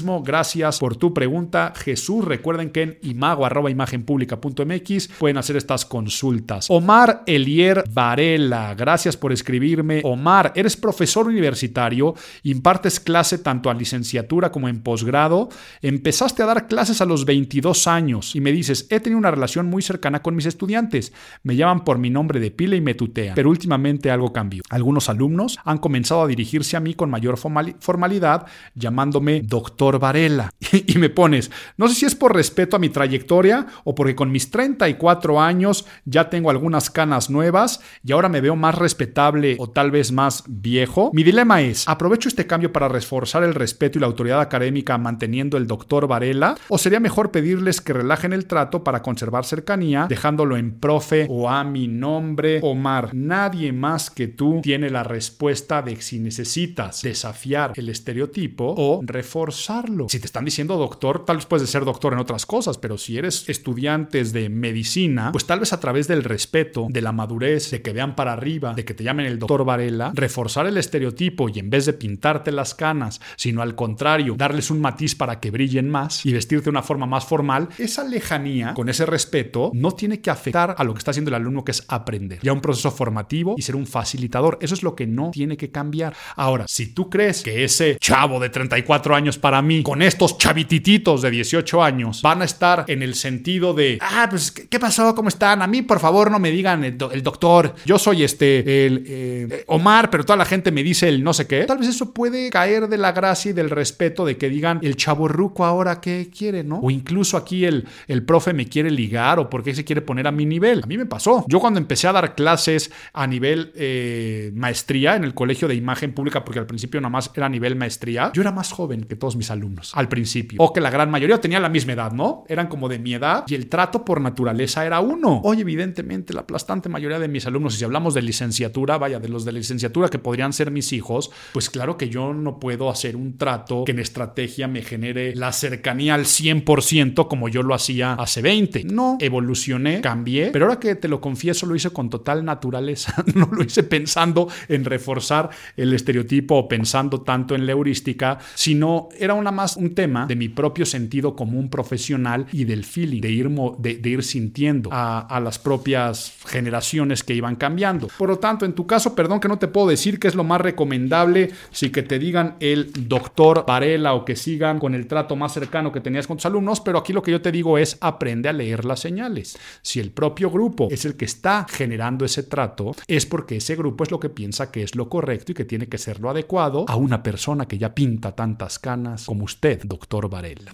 gracias por tu pregunta, Jesús. Recuerden que en imago arroba imagen pública punto m x pueden hacer estas consultas. Omar Elier Varela, gracias por escribirme. Omar, eres profesor universitario, impartes clase tanto a licenciatura como en posgrado. Empezaste a dar clases a los veintidós años y me dices, he tenido una relación muy cercana con mis estudiantes. Me llaman por mi nombre de pila y me tutean, pero últimamente algo cambió. Algunos alumnos han comenzado a dirigirse a mí con mayor formalidad, llamándome doctor Varela. Y me pones, no sé si es por respeto a mi trayectoria o porque con mis treinta y cuatro años ya tengo algunas canas nuevas y ahora me veo más respetable o tal vez más viejo. Mi dilema es, ¿aprovecho este cambio para reforzar el respeto y la autoridad académica manteniendo el doctor Varela? ¿O sería mejor pedirles que relajen el trato para conservar cercanía, dejándolo en profe o a mi nombre? Omar, nadie más que tú tiene la respuesta de si necesitas desafiar el estereotipo o reforzarlo. Si te están diciendo doctor, tal vez puedes ser doctor en otras cosas, pero si eres estudiantes de medicina, pues tal vez a través del respeto, de la madurez, de que vean para arriba, de que te llamen el doctor Varela, reforzar el estereotipo y en vez de pintarte las canas, sino al contrario, darles un matiz para que brillen más y vestirte de una forma más formal, esa lejanía con ese respeto no tiene que afectar a lo que está haciendo el alumno, que es aprender. Ya un proceso formativo y ser un facilitador, eso es lo que no tiene que cambiar. Ahora, si tú crees que ese chavo de treinta y cuatro años para mí, con estos chavitititos de dieciocho años, van a estar en el sentido de, ah, pues, ¿qué pasó? ¿Cómo están? A mí, por favor, no me digan el, do- el doctor. Yo soy este, el eh, Omar, pero toda la gente me dice el no sé qué. Tal vez eso puede caer de la gracia y del respeto de que digan, el chavorruco ahora qué quiere, ¿no? O incluso aquí el, el profe me quiere ligar o por qué se quiere poner a mi nivel. A mí me pasó. Yo cuando empecé a dar clases a nivel eh, maestría en el colegio de imagen pública, porque al principio nada más era a nivel maestría, yo era más joven que todos mis alumnos al principio, o que la gran mayoría tenía la misma edad, ¿no? Eran como de mi edad y el trato por naturaleza era uno. Hoy evidentemente la aplastante mayoría de mis alumnos, y si hablamos de licenciatura, vaya, de los de licenciatura que podrían ser mis hijos, pues claro que yo no puedo hacer un trato que en estrategia me genere la cercanía al cien por ciento como yo lo hacía hace veinte. No, evolucioné, cambié, pero ahora que te lo confieso lo hice con total naturaleza. No lo hice pensando en reforzar el estereotipo o pensando tanto en la heurística, sino era una más un tema de mi propio sentido común profesional y del feeling, de ir, mo- de, de ir sintiendo a, a las propias generaciones que iban cambiando. Por lo tanto, en tu caso, perdón que no te puedo decir qué es lo más recomendable, si que te digan el doctor Varela o que sigan con el trato más cercano que tenías con tus alumnos, pero aquí lo que yo te digo es aprende a leer las señales. Si el propio grupo es el que está generando ese trato, es porque ese grupo es lo que piensa que es lo correcto y que tiene que ser lo adecuado a una persona que ya pinta tantas canas como usted, doctor Varela.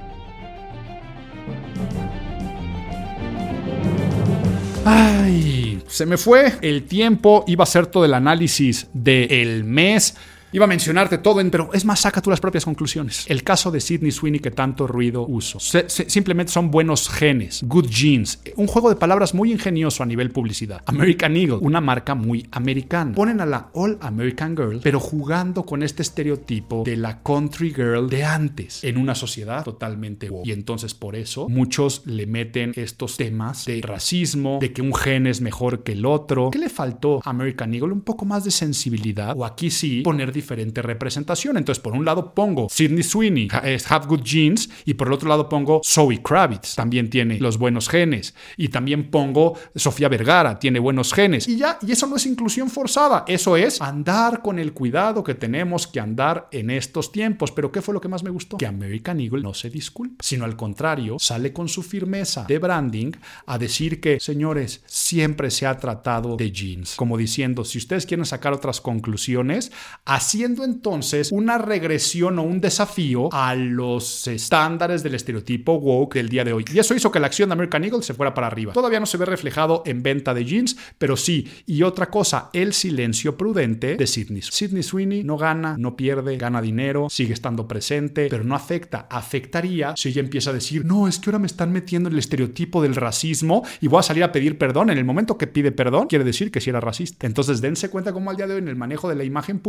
Ay, se me fue el tiempo, iba a ser todo el análisis del mes. Iba a mencionarte todo, en, pero es más, saca tú las propias conclusiones. El caso de Sydney Sweeney que tanto ruido uso. Se, se, simplemente son buenos genes, good genes. Un juego de palabras muy ingenioso a nivel publicidad. American Eagle, una marca muy americana. Ponen a la All American Girl, pero jugando con este estereotipo de la country girl de antes, en una sociedad totalmente woke. Y entonces por eso muchos le meten estos temas de racismo, de que un gen es mejor que el otro. ¿Qué le faltó a American Eagle? Un poco más de sensibilidad, o aquí sí, poner diferente representación. Entonces, por un lado pongo Sydney Sweeney, Have Good Genes, y por el otro lado pongo Zoe Kravitz, también tiene los buenos genes, y también pongo Sofía Vergara, tiene buenos genes, y ya, y eso no es inclusión forzada, eso es andar con el cuidado que tenemos que andar en estos tiempos. Pero ¿qué fue lo que más me gustó? Que American Eagle no se disculpa, sino al contrario, sale con su firmeza de branding a decir que, señores, siempre se ha tratado de jeans, como diciendo, si ustedes quieren sacar otras conclusiones, así haciendo entonces una regresión o un desafío a los estándares del estereotipo woke del día de hoy. Y eso hizo que la acción de American Eagle se fuera para arriba. Todavía no se ve reflejado en venta de jeans, pero sí. Y otra cosa, el silencio prudente de Sydney. Sydney Sweeney no gana, no pierde, gana dinero, sigue estando presente, pero no afecta. Afectaría si ella empieza a decir, no, es que ahora me están metiendo el estereotipo del racismo y voy a salir a pedir perdón. En el momento que pide perdón, quiere decir que sí era racista. Entonces dense cuenta cómo al día de hoy en el manejo de la imagen pública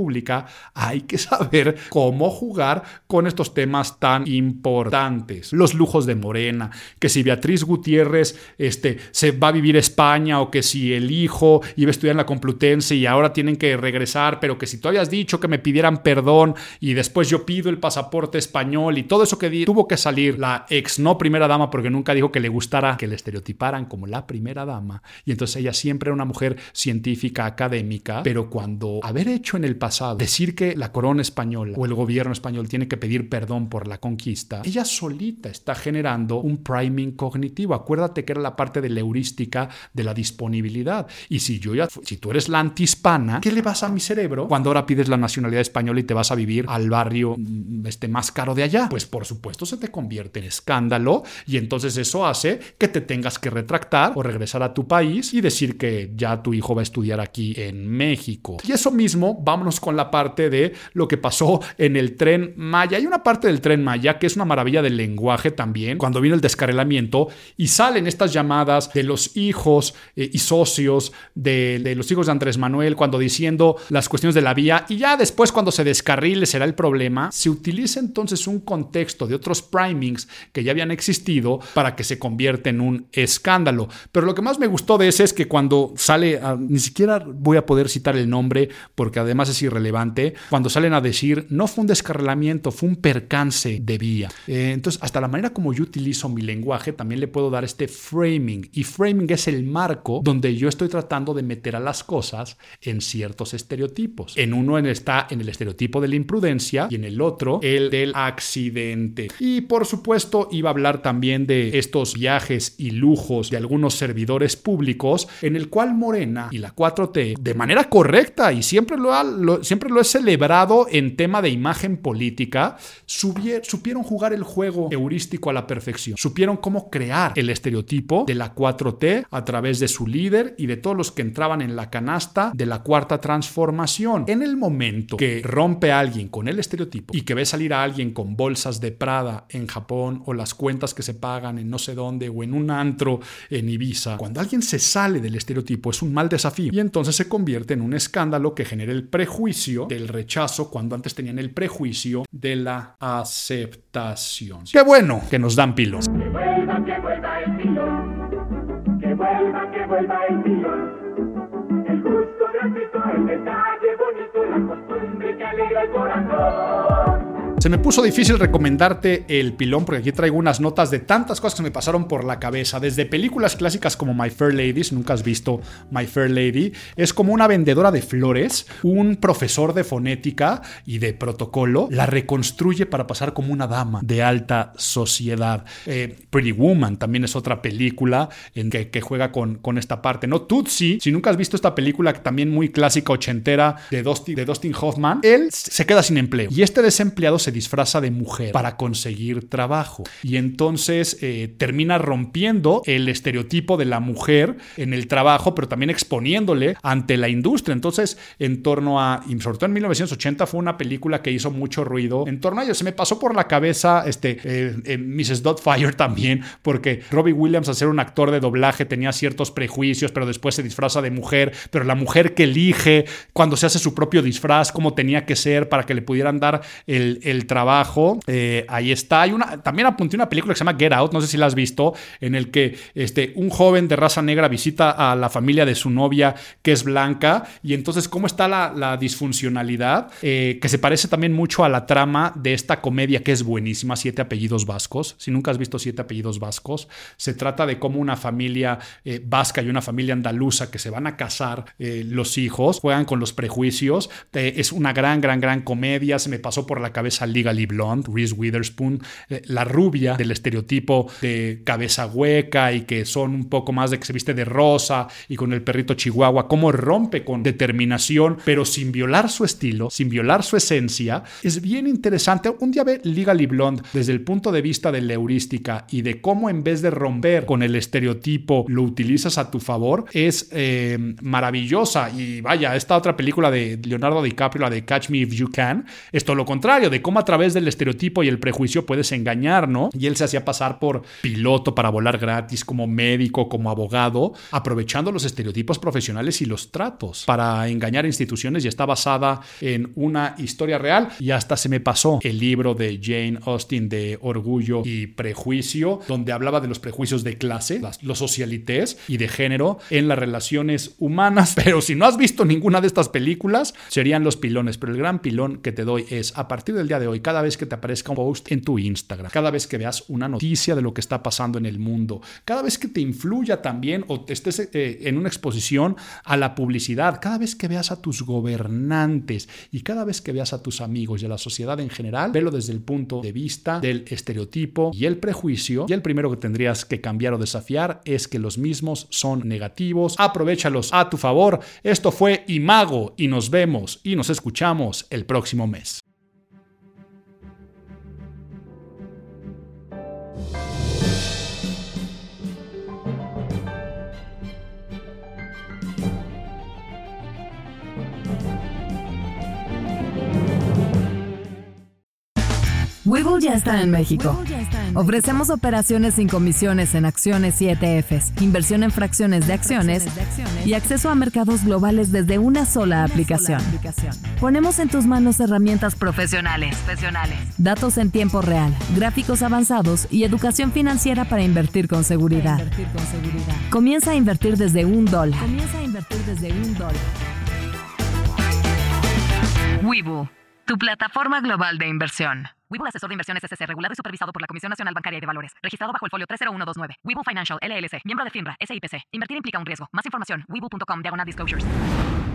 hay que saber cómo jugar con estos temas tan importantes. Los lujos de Morena, que si Beatriz Gutiérrez este, se va a vivir a España, o que si el hijo iba a estudiar en la Complutense y ahora tienen que regresar, pero que si tú habías dicho que me pidieran perdón y después yo pido el pasaporte español y todo eso que di, tuvo que salir la ex no primera dama porque nunca dijo que le gustara que le estereotiparan como la primera dama, y entonces ella siempre era una mujer científica, académica, pero cuando haber hecho en el pasado decir que la corona española o el gobierno español tiene que pedir perdón por la conquista, ella solita está generando un priming cognitivo. Acuérdate que era la parte de la heurística de la disponibilidad, y si yo ya, si tú eres la antihispana, ¿qué le vas a mi cerebro cuando ahora pides la nacionalidad española y te vas a vivir al barrio este, más caro de allá? Pues por supuesto se te convierte en escándalo, y entonces eso hace que te tengas que retractar o regresar a tu país y decir que ya tu hijo va a estudiar aquí en México. Y eso mismo, vámonos con la parte de lo que pasó en el Tren Maya. Hay una parte del Tren Maya que es una maravilla del lenguaje también, cuando vino el descarrilamiento y salen estas llamadas de los hijos eh, y socios de, de los hijos de Andrés Manuel, cuando diciendo las cuestiones de la vía, y ya después cuando se descarrile será el problema. Se utiliza entonces un contexto de otros primings que ya habían existido para que se convierta en un escándalo. Pero lo que más me gustó de ese es que cuando sale, a, ni siquiera voy a poder citar el nombre porque además es irrelevante, cuando salen a decir no fue un descarrilamiento, fue un percance de vía. Eh, entonces hasta la manera como yo utilizo mi lenguaje también le puedo dar este framing, y framing es el marco donde yo estoy tratando de meter a las cosas en ciertos estereotipos. En uno está en el estereotipo de la imprudencia y en el otro el del accidente. Y por supuesto iba a hablar también de estos viajes y lujos de algunos servidores públicos, en el cual Morena y la cuatro T, de manera correcta, y siempre lo, ha, lo, siempre lo he celebrado en tema de imagen política, subier, supieron jugar el juego heurístico a la perfección. Supieron cómo crear el estereotipo de la cuatro T a través de su líder y de todos los que entraban en la canasta de la cuarta transformación. En el momento que rompe a alguien con el estereotipo y que ve salir a alguien con bolsas de Prada en Japón, o las cuentas que se pagan en no sé dónde, o en un antro en Ibiza, cuando alguien se sale del estereotipo es un mal desafío, y entonces se convierte en un escándalo que genera el prejuicio del rechazo cuando antes tenían el prejuicio de la aceptación. ¡Qué bueno que nos dan pilos! Que vuelva, que vuelva el pilón. Que vuelva, que vuelva el pilón. El gusto gratuito, el detalle bonito, la costumbre que alegra el corazón. Se me puso difícil recomendarte el pilón porque aquí traigo unas notas de tantas cosas que me pasaron por la cabeza. Desde películas clásicas como My Fair Lady, si nunca has visto My Fair Lady, es como una vendedora de flores, un profesor de fonética y de protocolo, la reconstruye para pasar como una dama de alta sociedad. Eh, Pretty Woman también es otra película en que, que juega con, con esta parte, ¿no? Tootsie, si nunca has visto esta película también muy clásica ochentera de Dustin, de Dustin Hoffman, él se queda sin empleo y este desempleado se disfraza de mujer para conseguir trabajo, y entonces eh, termina rompiendo el estereotipo de la mujer en el trabajo, pero también exponiéndole ante la industria. Entonces, en torno a, y sobre todo en mil novecientos ochenta, fue una película que hizo mucho ruido en torno a ello. Se me pasó por la cabeza este, eh, eh, missus Doubtfire también, porque Robbie Williams, al ser un actor de doblaje, tenía ciertos prejuicios, pero después se disfraza de mujer, pero la mujer que elige cuando se hace su propio disfraz, cómo tenía que ser para que le pudieran dar el, el trabajo, eh, ahí está. Hay una, también apunté una película que se llama Get Out, no sé si la has visto, en el que este, un joven de raza negra visita a la familia de su novia que es blanca, y entonces cómo está la, la disfuncionalidad, eh, que se parece también mucho a la trama de esta comedia que es buenísima, Siete apellidos vascos. Si nunca has visto Siete apellidos vascos, se trata de cómo una familia eh, vasca y una familia andaluza que se van a casar, eh, los hijos, juegan con los prejuicios. Eh, es una gran, gran, gran comedia. Se me pasó por la cabeza Legally Blonde, Reese Witherspoon, eh, la rubia del estereotipo de cabeza hueca y que son un poco más de que se viste de rosa y con el perrito chihuahua, cómo rompe con determinación, pero sin violar su estilo, sin violar su esencia. Es bien interesante. Un día ve Legally Blonde desde el punto de vista de la heurística y de cómo en vez de romper con el estereotipo lo utilizas a tu favor. Es eh, maravillosa. Y vaya, esta otra película de Leonardo DiCaprio, la de Catch Me If You Can, es todo lo contrario, de cómo a través del estereotipo y el prejuicio puedes engañar, ¿no? Y él se hacía pasar por piloto para volar gratis, como médico, como abogado, aprovechando los estereotipos profesionales y los tratos para engañar instituciones, y está basada en una historia real. Y hasta se me pasó el libro de Jane Austen de Orgullo y Prejuicio, donde hablaba de los prejuicios de clase, las, los socialités y de género en las relaciones humanas. Pero si no has visto ninguna de estas películas, serían los pilones. Pero el gran pilón que te doy es, a partir del día de hoy, cada vez que te aparezca un post en tu Instagram, cada vez que veas una noticia de lo que está pasando en el mundo, cada vez que te influya también o te estés eh, en una exposición a la publicidad, cada vez que veas a tus gobernantes y cada vez que veas a tus amigos y a la sociedad en general, velo desde el punto de vista del estereotipo y el prejuicio. Y el primero que tendrías que cambiar o desafiar es que los mismos son negativos. Aprovéchalos a tu favor. Esto fue Imago y nos vemos y nos escuchamos el próximo mes. Webull ya está en México. Ofrecemos operaciones sin comisiones en acciones y E T Fs, inversión en fracciones de acciones y acceso a mercados globales desde una sola aplicación. Ponemos en tus manos herramientas profesionales, datos en tiempo real, gráficos avanzados y educación financiera para invertir con seguridad. Comienza a invertir desde un dólar. Webull, tu plataforma global de inversión. Webull Asesor de Inversiones S C, regulado y supervisado por la Comisión Nacional Bancaria y de Valores. Registrado bajo el folio tres cero uno dos nueve. Webull Financial, L L C. Miembro de FINRA, S I P C. Invertir implica un riesgo. Más información, webull punto com, diagonal disclosures.